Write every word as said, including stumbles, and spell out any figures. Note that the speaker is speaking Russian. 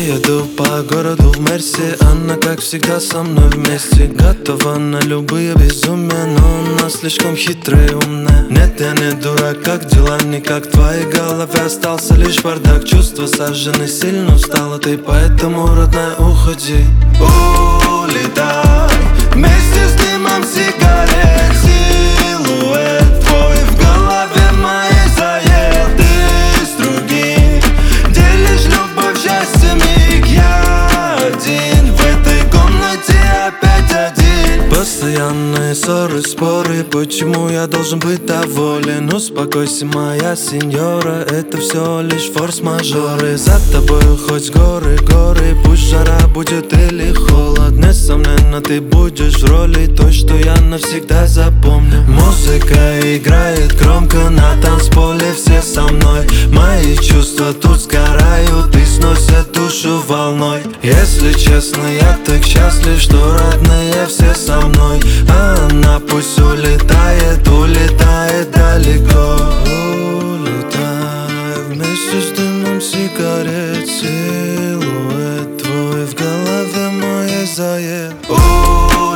еду по городу в Мерси, она как всегда со мной вместе. Готова на любые безумия, но она слишком хитрая и умная. Нет, я не дурак, как дела? Никак в твоей голове остался лишь бардак. Чувства сожжены, сильно устала ты, поэтому, родная, уходи. Улетай вместе с дымом сигарет. Силуэт твой в голове моей заед. Ты с другим делишь любовь, счастье, миг. Я один в этой комнате опять один. Постоянные ссоры, споры, почему я должен быть доволен? Успокойся, моя сеньора, это все лишь форс-мажоры. За тобой хоть горы, горы, пусть жара будет или холод. Несомненно, ты будешь в роли той, что я навсегда запомню. Музыка играет громко на танцполе, все со мной. Мои чувства тут сгорают и сносят душу волной. Если честно, я так счастлив, что родные все со мной. А она пусть улетает, улетает далеко. Улетай вместе с дымом сигарет. Силуэт твой в голове моей заед.